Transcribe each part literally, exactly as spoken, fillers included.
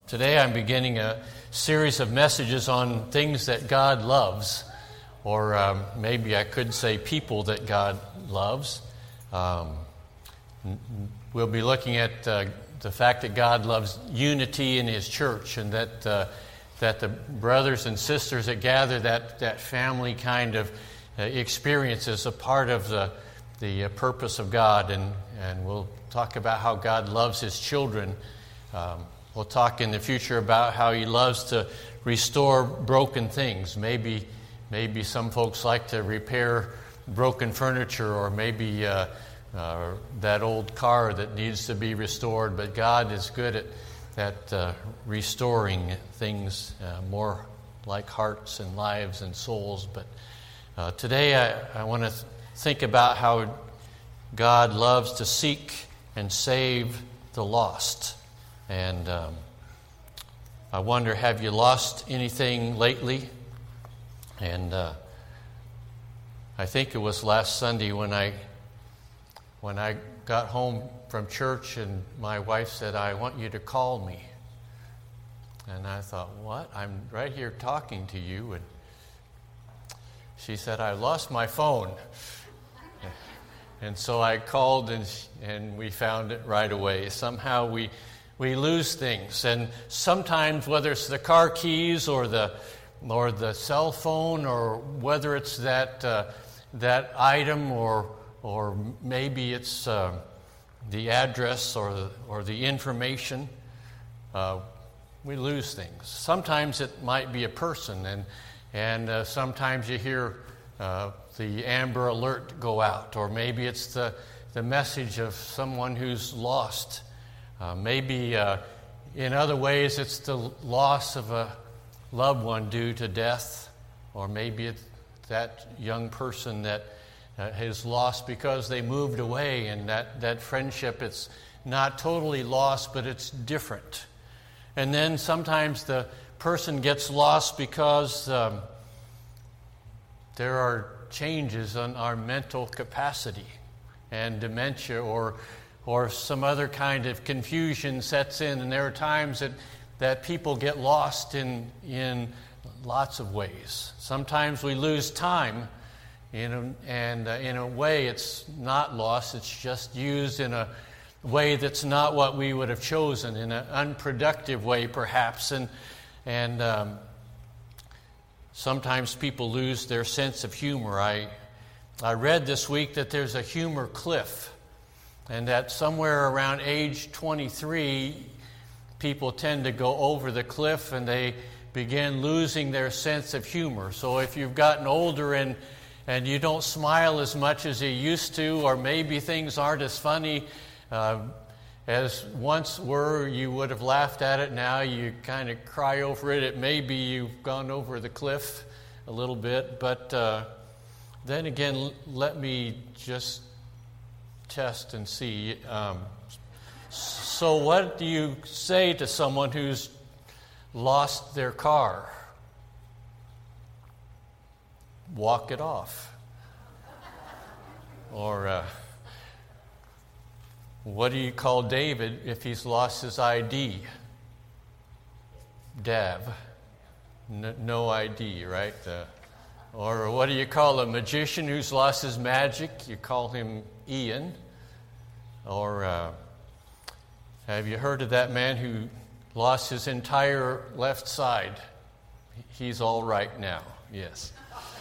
Today I'm beginning a series of messages on things that God loves, or um, maybe I could say people that God loves. Um, we'll be looking at uh, the fact that God loves unity in His church, and that uh, that the brothers and sisters that gather, that, that family kind of uh, experience is a part of the, the uh, purpose of God, and, and we'll talk about how God loves His children. Um, We'll talk in the future about how He loves to restore broken things. Maybe maybe some folks like to repair broken furniture, or maybe uh, uh, that old car that needs to be restored. But God is good at, at uh, restoring things uh, more like hearts and lives and souls. But uh, today I, I want to th- think about how God loves to seek and save the lost. And um, I wonder, have you lost anything lately? And uh, I think it was last Sunday when I when I got home from church, and my wife said, "I want you to call me." And I thought, "What? I'm right here talking to you." And she said, "I lost my phone." And so I called, and and we found it right away. Somehow we. We lose things, and sometimes, whether it's the car keys or the or the cell phone, or whether it's that uh, that item, or or maybe it's uh, the address or the, or the information, uh, we lose things. Sometimes it might be a person, and and uh, sometimes you hear uh, the Amber Alert go out, or maybe it's the the message of someone who's lost. Uh, maybe uh, in other ways it's the loss of a loved one due to death, or maybe it's that young person that uh, is lost because they moved away, and that, that friendship, it's not totally lost, but it's different. And then sometimes the person gets lost because um, there are changes in our mental capacity, and dementia or or some other kind of confusion sets in, and there are times that, that people get lost in in lots of ways. Sometimes we lose time, you know, and uh, in a way it's not lost, it's just used in a way that's not what we would have chosen, in an unproductive way perhaps, and, and um, sometimes people lose their sense of humor. I, I read this week that there's a humor cliff, and that somewhere around age twenty-three, people tend to go over the cliff and they begin losing their sense of humor. So if you've gotten older and and you don't smile as much as you used to, or maybe things aren't as funny uh, as once were, you would have laughed at it. Now you kind of cry over it. It may be you've gone over the cliff a little bit. But uh, then again, let me just test and see. Um, so what do you say to someone who's lost their car? Walk it off. Or uh, what do you call David if he's lost his I D? Dab. No, no I D, right? Uh, or what do you call a magician who's lost his magic? You call him Ian. Or uh, have you heard of that man who lost his entire left side? He's all right now. Yes.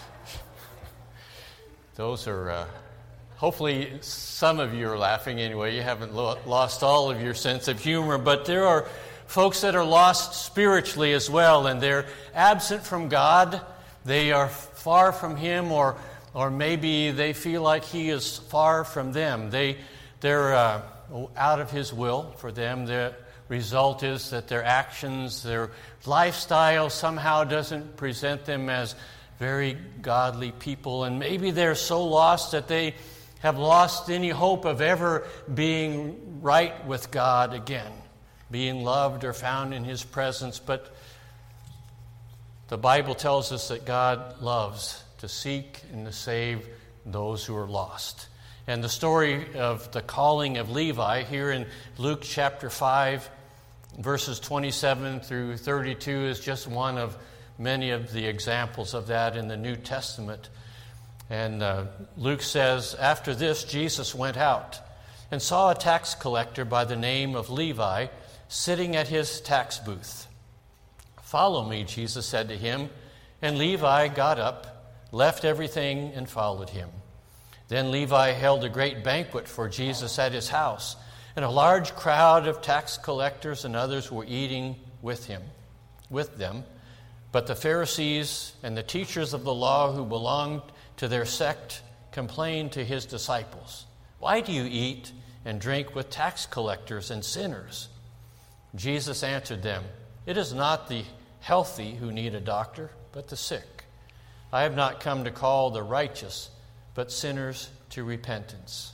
Those are, uh, hopefully some of you are laughing anyway. You haven't lo- lost all of your sense of humor, but there are folks that are lost spiritually as well, and they're absent from God. They are far from Him, or or maybe they feel like He is far from them. They, they're uh, out of His will for them. The result is that their actions, their lifestyle somehow doesn't present them as very godly people. And maybe they're so lost that they have lost any hope of ever being right with God again, being loved or found in His presence. But the Bible tells us that God loves to seek and to save those who are lost. And the story of the calling of Levi here in Luke chapter five verses twenty-seven through thirty-two is just one of many of the examples of that in the New Testament. And uh, Luke says, "After this, Jesus went out and saw a tax collector by the name of Levi sitting at his tax booth. 'Follow me,' Jesus said to him. And Levi got up, left everything, and followed him. Then Levi held a great banquet for Jesus at his house, and a large crowd of tax collectors and others were eating with him, with them. But the Pharisees and the teachers of the law who belonged to their sect complained to his disciples, 'Why do you eat and drink with tax collectors and sinners?' Jesus answered them, 'It is not the healthy who need a doctor, but the sick. I have not come to call the righteous, but sinners to repentance.'"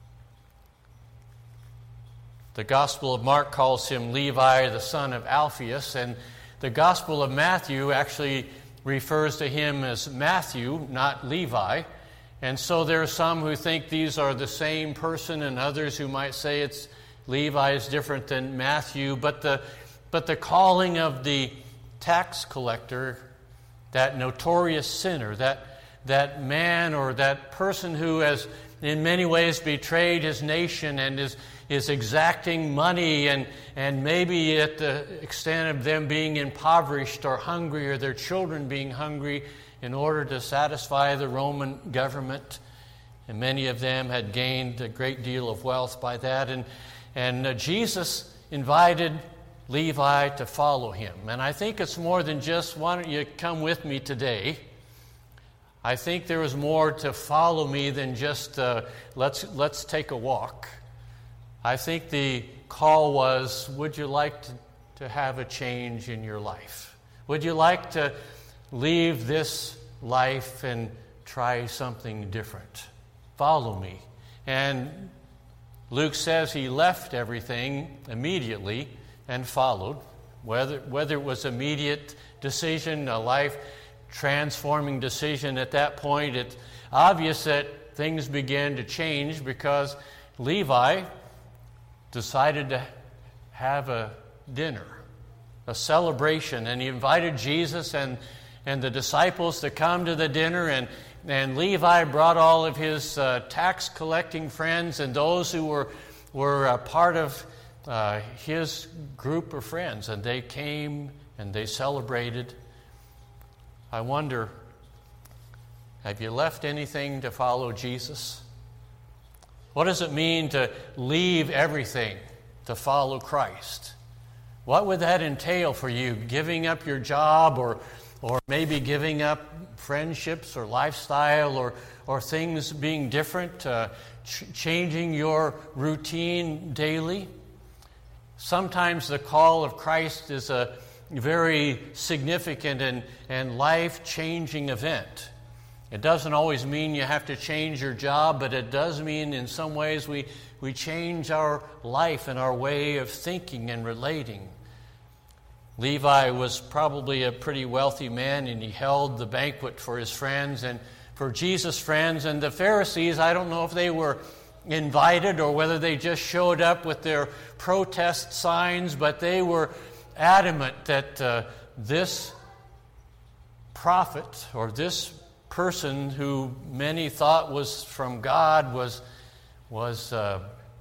The Gospel of Mark calls him Levi, the son of Alphaeus, and the Gospel of Matthew actually refers to him as Matthew, not Levi. And so there are some who think these are the same person, and others who might say it's Levi is different than Matthew. But the but the calling of the tax collector, that notorious sinner, that that man or that person who has in many ways betrayed his nation and is is exacting money, and, and maybe at the extent of them being impoverished or hungry, or their children being hungry, in order to satisfy the Roman government. And many of them had gained a great deal of wealth by that. And, and uh, Jesus invited Levi to follow him. And I think it's more than just, "Why don't you come with me today?" I think there was more to follow me than just, uh, let's, let's take a walk. I think the call was, would you like to, to have a change in your life? Would you like to leave this life and try something different? Follow me. And Luke says he left everything immediately and followed. Whether, whether it was immediate decision, a life-transforming decision at that point, it's obvious that things began to change because Levi decided to have a dinner, a celebration, and he invited Jesus and, and the disciples to come to the dinner, and, and Levi brought all of his uh, tax-collecting friends and those who were, were uh, part of uh, his group of friends, and they came and they celebrated. I wonder, have you left anything to follow Jesus? What does it mean to leave everything to follow Christ? What would that entail for you? Giving up your job, or or maybe giving up friendships or lifestyle, or, or things being different, uh, ch- changing your routine daily? Sometimes the call of Christ is a very significant and, and life-changing event. It doesn't always mean you have to change your job, but it does mean in some ways we, we change our life and our way of thinking and relating. Levi was probably a pretty wealthy man, and he held the banquet for his friends and for Jesus' friends. And the Pharisees, I don't know if they were invited or whether they just showed up with their protest signs, but they were adamant that uh, this prophet or this person who many thought was from God was was uh,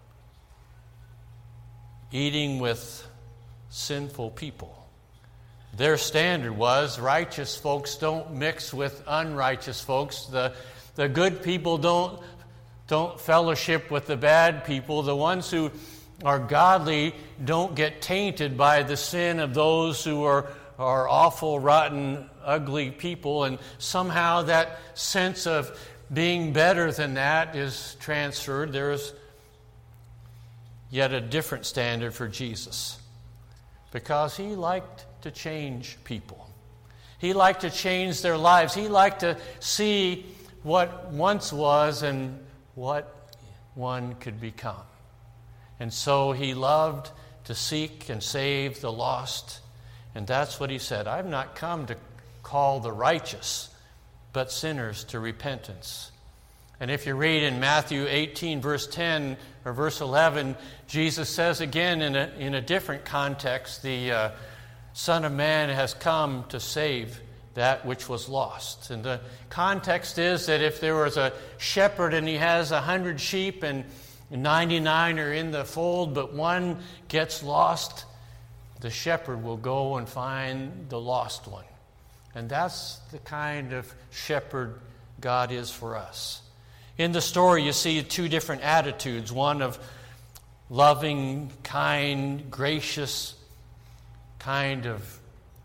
eating with sinful people. Their standard was righteous folks don't mix with unrighteous folks. The the good people don't don't fellowship with the bad people. The ones who are godly don't get tainted by the sin of those who are are awful, rotten, ugly people, and somehow that sense of being better than that is transferred. There is yet a different standard for Jesus, because he liked to change people. He liked to change their lives. He liked to see what once was and what one could become. And so he loved to seek and save the lost. And that's what he said. I've not come to call the righteous, but sinners to repentance. And if you read in Matthew eighteen, verse ten or verse eleven, Jesus says again in a, in a different context, the uh, Son of Man has come to save that which was lost. And the context is that if there was a shepherd and he has a hundred sheep and ninety-nine are in the fold, but one gets lost, the shepherd will go and find the lost one. And that's the kind of shepherd God is for us. In the story, you see two different attitudes, one of loving, kind, gracious, kind of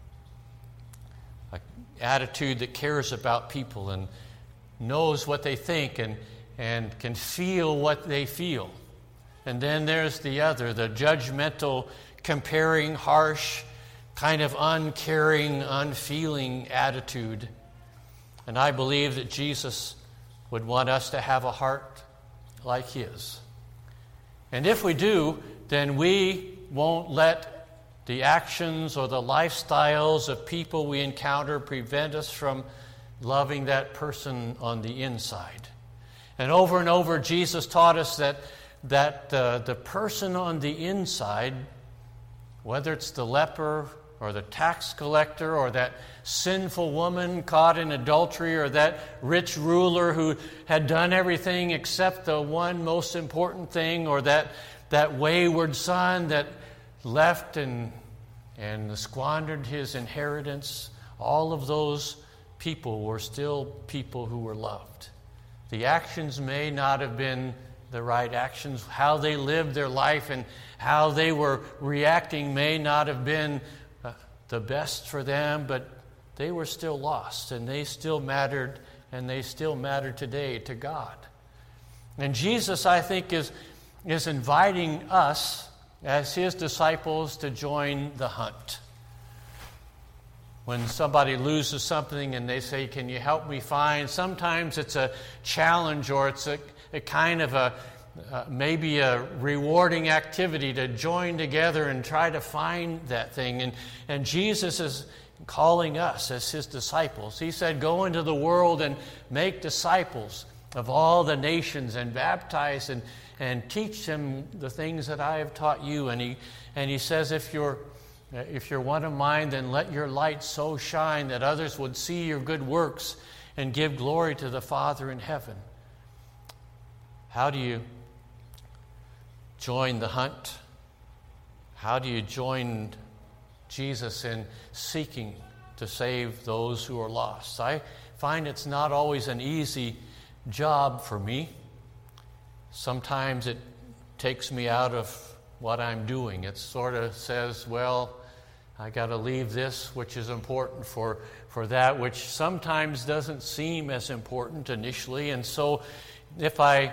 an attitude that cares about people and knows what they think and, and can feel what they feel. And then there's the other, the judgmental, comparing, harsh, kind of uncaring, unfeeling attitude. And I believe that Jesus would want us to have a heart like his. And if we do, then we won't let the actions or the lifestyles of people we encounter prevent us from loving that person on the inside. And over and over, Jesus taught us that, that uh, the person on the inside, whether it's the leper or the tax collector or that sinful woman caught in adultery or that rich ruler who had done everything except the one most important thing, or that, that wayward son that left and, and squandered his inheritance, all of those people were still people who were loved. The actions may not have been the right actions. How they lived their life and how they were reacting may not have been uh, the best for them, but they were still lost, and they still mattered, and they still matter today to God. And Jesus, I think, is, is inviting us as his disciples to join the hunt. When somebody loses something and they say, "Can you help me find?" Sometimes it's a challenge, or it's a, a kind of a uh, maybe a rewarding activity to join together and try to find that thing. And, and Jesus is calling us as his disciples. He said, "Go into the world and make disciples of all the nations and baptize and, and teach them the things that I have taught you." And he, and he says, if you're If you're one of mine, then let your light so shine that others would see your good works and give glory to the Father in heaven. How do you join the hunt? How do you join Jesus in seeking to save those who are lost? I find it's not always an easy job for me. Sometimes it takes me out of what I'm doing. It sort of says, well, I got to leave this which is important for, for that which sometimes doesn't seem as important initially. And so if I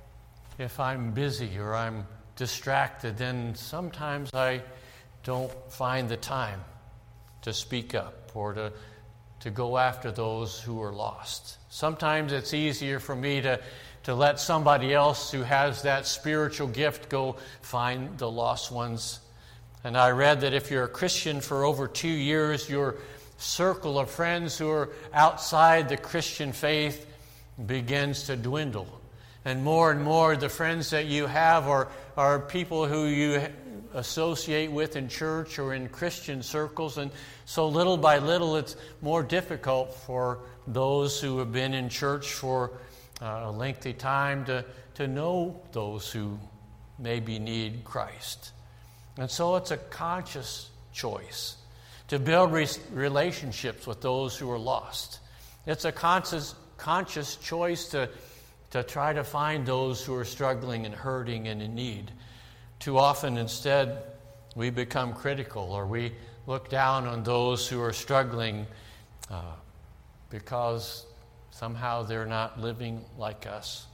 if I'm busy or I'm distracted, then sometimes I don't find the time to speak up or to to go after those who are lost. Sometimes it's easier for me to to let somebody else who has that spiritual gift go find the lost ones. And I read that if you're a Christian for over two years, your circle of friends who are outside the Christian faith begins to dwindle. And more and more the friends that you have are, are people who you associate with in church or in Christian circles. And so little by little it's more difficult for those who have been in church for Uh, a lengthy time to, to know those who maybe need Christ. And so it's a conscious choice to build re- relationships with those who are lost. It's a conscious, conscious choice to, to try to find those who are struggling and hurting and in need. Too often instead we become critical, or we look down on those who are struggling uh, because somehow they're not living like us.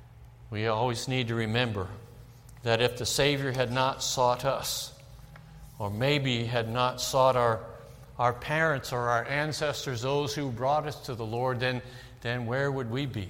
We always need to remember that if the Savior had not sought us, or maybe had not sought our, our parents or our ancestors, those who brought us to the Lord, then, then where would we be?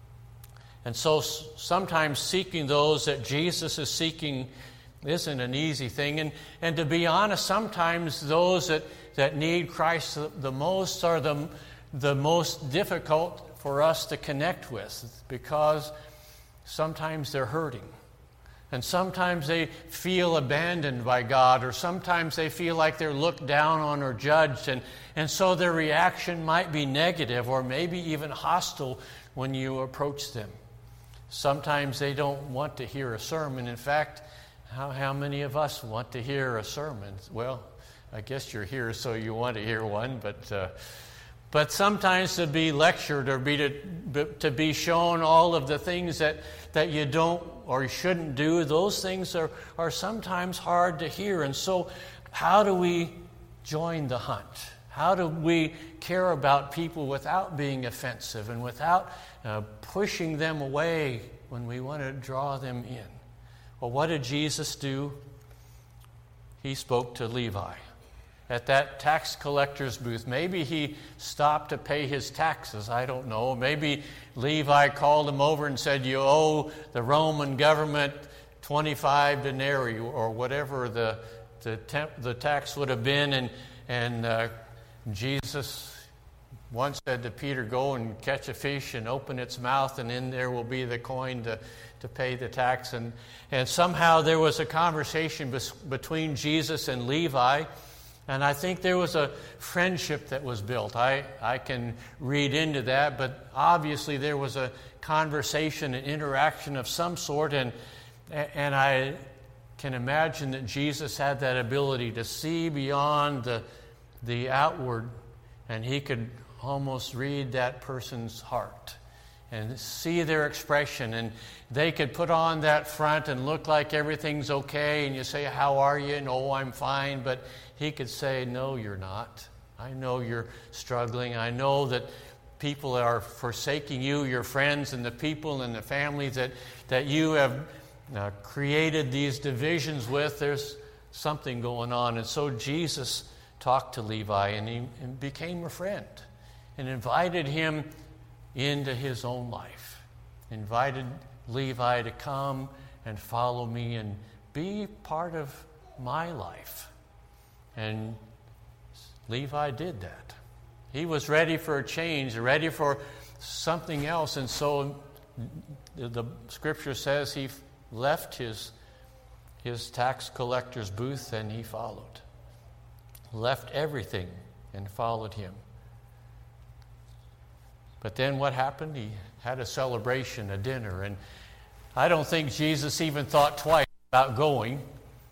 And so sometimes seeking those that Jesus is seeking isn't an easy thing. And, and to be honest, sometimes those that, that need Christ the most are the the most difficult for us to connect with, because sometimes they're hurting. And sometimes they feel abandoned by God, or sometimes they feel like they're looked down on or judged, and, and so their reaction might be negative or maybe even hostile when you approach them. Sometimes they don't want to hear a sermon. In fact, how, how many of us want to hear a sermon? Well, I guess you're here so you want to hear one, but uh, but sometimes to be lectured or be to, to be shown all of the things that, that you don't or shouldn't do, those things are, are sometimes hard to hear. And so how do we join the hunt? How do we care about people without being offensive and without uh, pushing them away when we want to draw them in? Well, what did Jesus do? He spoke to Levi at that tax collector's booth. Maybe he stopped to pay his taxes. I don't know. Maybe Levi called him over and said, you owe the Roman government twenty-five denarii, or whatever the the, temp, the tax would have been. And, and uh, Jesus once said to Peter, go and catch a fish and open its mouth, and in there will be the coin to, to pay the tax. And, and somehow there was a conversation bes- between Jesus and Levi. And I think there was a friendship that was built. I, I can read into that, but obviously there was a conversation, an interaction of some sort, and, and I can imagine that Jesus had that ability to see beyond the, the outward, and he could almost read that person's heart and see their expression. And they could put on that front and look like everything's okay, and you say, how are you? And, oh, I'm fine. But he could say, no, you're not. I know you're struggling. I know that people are forsaking you, your friends and the people and the families that, that you have uh, created these divisions with. There's something going on. And so Jesus talked to Levi, and he and became a friend and invited him into his own life. Invited Levi to come and follow me and be part of my life. And Levi did that. He was ready for a change, ready for something else. And so the scripture says he left his, his tax collector's booth and he followed. Left everything and followed him. But then what happened? He had a celebration, a dinner. And I don't think Jesus even thought twice about going.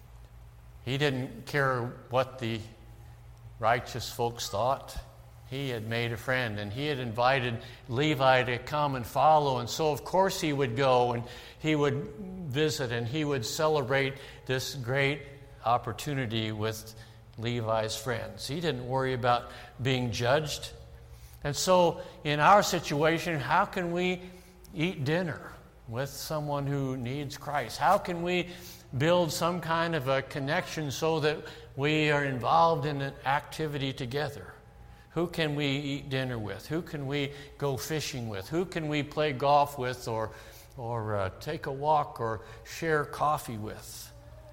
He didn't care what the righteous folks thought. He had made a friend, and he had invited Levi to come and follow. And so, of course, he would go, and he would visit, and he would celebrate this great opportunity with Levi's friends. He didn't worry about being judged. And so, in our situation, how can we eat dinner with someone who needs Christ? How can we build some kind of a connection so that we are involved in an activity together? Who can we eat dinner with? Who can we go fishing with? Who can we play golf with, or, or uh, take a walk, or share coffee with?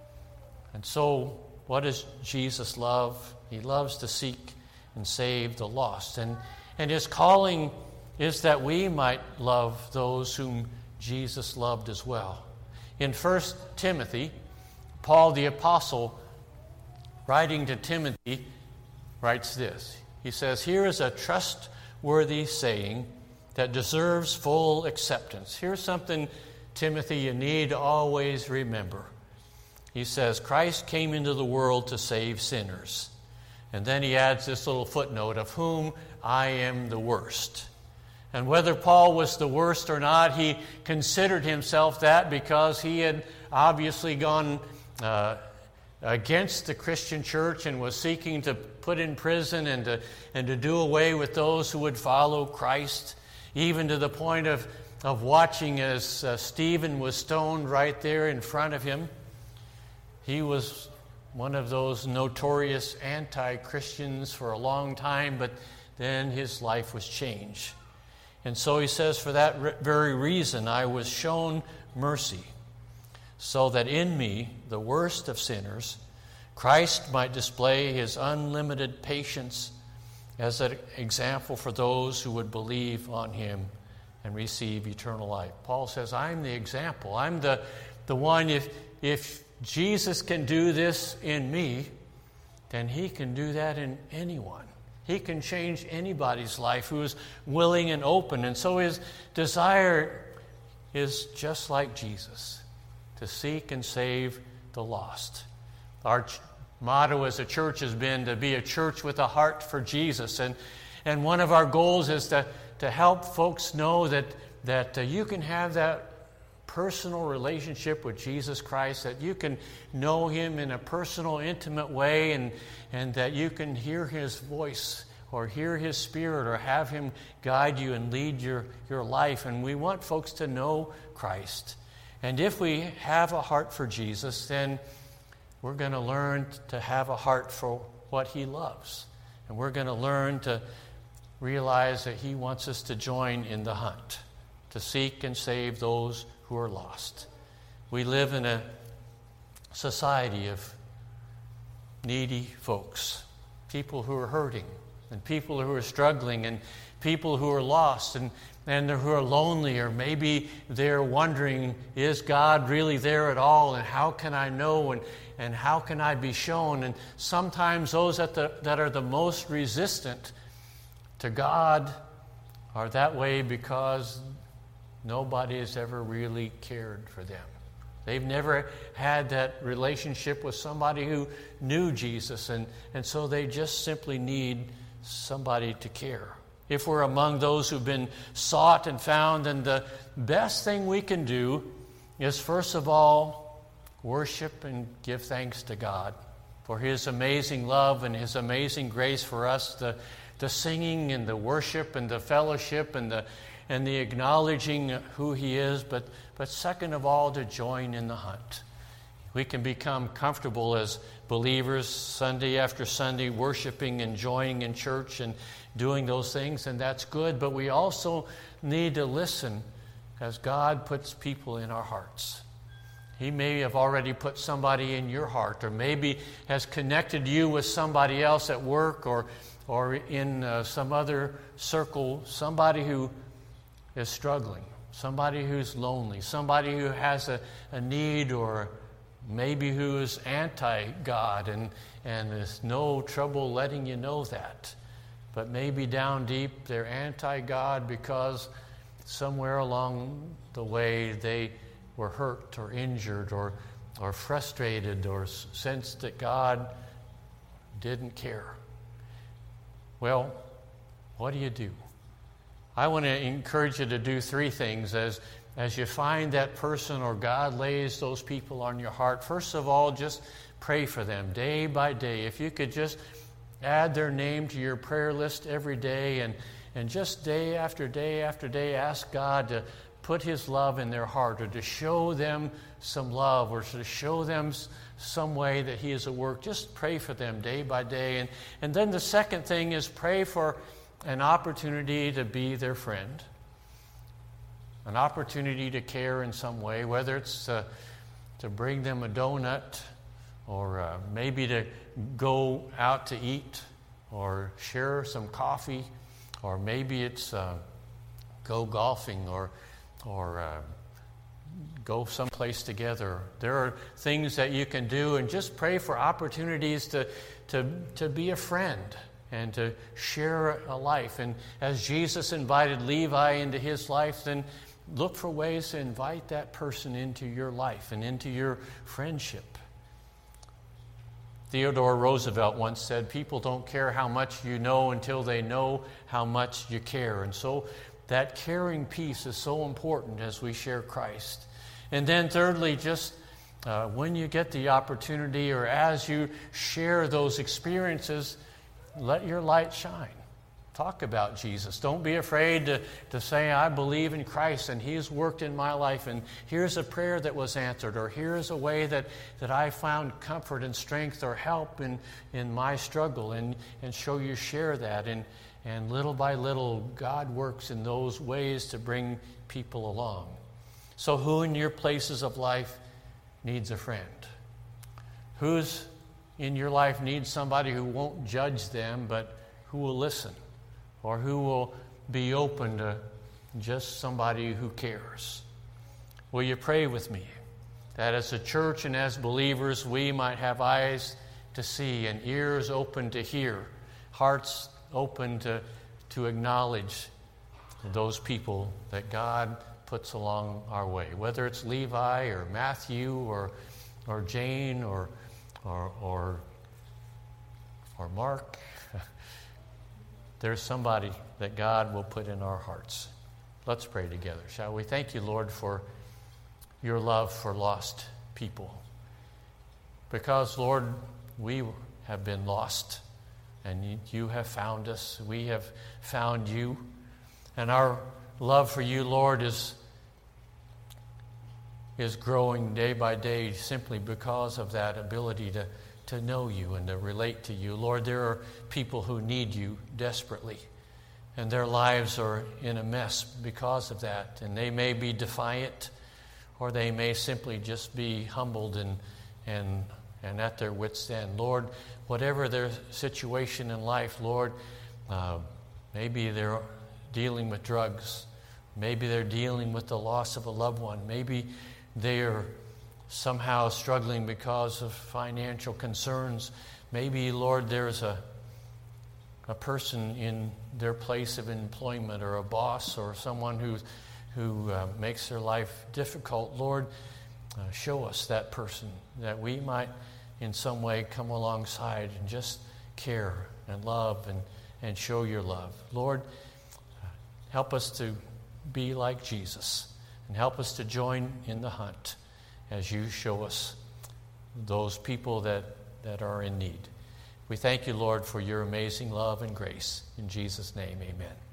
And so, what does Jesus love? He loves to seek and save the lost. And, and his calling is that we might love those whom Jesus loved as well. In First Timothy, Paul the Apostle, writing to Timothy, writes this. He says, here is a trustworthy saying that deserves full acceptance. Here's something, Timothy, you need to always remember. He says, Christ came into the world to save sinners. And then he adds this little footnote, of whom I am the worst. And whether Paul was the worst or not, he considered himself that because he had obviously gone uh, against the Christian church and was seeking to put in prison and to, and to do away with those who would follow Christ, even to the point of, of watching as uh, Stephen was stoned right there in front of him. He was one of those notorious anti-Christians for a long time, but then his life was changed. And so he says, for that re- very reason I was shown mercy, so that in me, the worst of sinners, Christ might display his unlimited patience as an example for those who would believe on him and receive eternal life. Paul says, I'm the example. I'm the, the one, if, if Jesus can do this in me, then he can do that in anyone. He can change anybody's life who is willing and open. And so his desire is just like Jesus, to seek and save the lost. Our ch- motto as a church has been to be a church with a heart for Jesus. And, and one of our goals is to, to help folks know that, that uh, you can have that personal relationship with Jesus Christ, that you can know him in a personal, intimate way, and, and that you can hear his voice or hear his spirit or have him guide you and lead your, your life. And we want folks to know Christ. And if we have a heart for Jesus, then we're going to learn to have a heart for what he loves. And we're going to learn to realize that he wants us to join in the hunt, to seek and save those who are lost. We live in a society of needy folks, people who are hurting, and people who are struggling, and people who are lost, and, and who are lonely, or maybe they're wondering, is God really there at all, and how can I know, and, and how can I be shown? And sometimes those that, the, that are the most resistant to God are that way because nobody has ever really cared for them. They've never had that relationship with somebody who knew Jesus, and, and so they just simply need somebody to care. If we're among those who've been sought and found, then the best thing we can do is, first of all, worship and give thanks to God for his amazing love and his amazing grace for us, the, the singing and the worship and the fellowship and the and the acknowledging who he is, but, but second of all, to join in the hunt. We can become comfortable as believers Sunday after Sunday, worshiping and joining in church and doing those things, and that's good, but we also need to listen as God puts people in our hearts. He may have already put somebody in your heart, or maybe has connected you with somebody else at work or, or in uh, some other circle, somebody who is struggling, somebody who's lonely, somebody who has a, a need, or maybe who is anti-God and, and there's no trouble letting you know that. But maybe down deep they're anti-God because somewhere along the way they were hurt or injured or, or frustrated or sensed that God didn't care. Well, what do you do? I want to encourage you to do three things as, as you find that person or God lays those people on your heart. First of all, just pray for them day by day. If you could just add their name to your prayer list every day, and, and just day after day after day ask God to put his love in their heart, or to show them some love, or to show them some way that he is at work. Just pray for them day by day. And, and then the second thing is pray for an opportunity to be their friend, an opportunity to care in some way, whether it's uh, to bring them a donut, or uh, maybe to go out to eat, or share some coffee, or maybe it's uh, go golfing, or or uh, go someplace together. There are things that you can do, and just pray for opportunities to to to be a friend and to share a life. And as Jesus invited Levi into his life, then look for ways to invite that person into your life and into your friendship. Theodore Roosevelt once said, people don't care how much you know until they know how much you care. And so that caring piece is so important as we share Christ. And then thirdly, just uh, when you get the opportunity, or as you share those experiences, let your light shine. Talk about Jesus. Don't be afraid to, to say, I believe in Christ and he's worked in my life, and here's a prayer that was answered, or here's a way that, that I found comfort and strength or help in, in my struggle, and, and so you share that. And, and little by little, God works in those ways to bring people along. So who in your places of life needs a friend? Who's in your life needs somebody who won't judge them, but who will listen or who will be open to just somebody who cares. Will you pray with me that as a church and as believers we might have eyes to see and ears open to hear, hearts open to, to acknowledge those people that God puts along our way, whether it's Levi or Matthew or or Jane or or or, or Mark. There's somebody that God will put in our hearts. Let's pray together, shall we? Thank you, Lord, for your love for lost people. Because, Lord, we have been lost, and you have found us. We have found you. And our love for you, Lord, is, is growing day by day simply because of that ability to, to know you and to relate to you. Lord, there are people who need you desperately, and their lives are in a mess because of that. And they may be defiant, or they may simply just be humbled and and and at their wits' end. Lord, whatever their situation in life, Lord, uh, maybe they're dealing with drugs. Maybe they're dealing with the loss of a loved one. Maybe they're somehow struggling because of financial concerns. Maybe, Lord, there's a a person in their place of employment, or a boss, or someone who who uh, makes their life difficult. Lord, uh, show us that person, that we might in some way come alongside and just care and love and, and show your love. Lord, help us to be like Jesus, and help us to join in the hunt as you show us those people that, that are in need. We thank you, Lord, for your amazing love and grace. In Jesus' name, amen.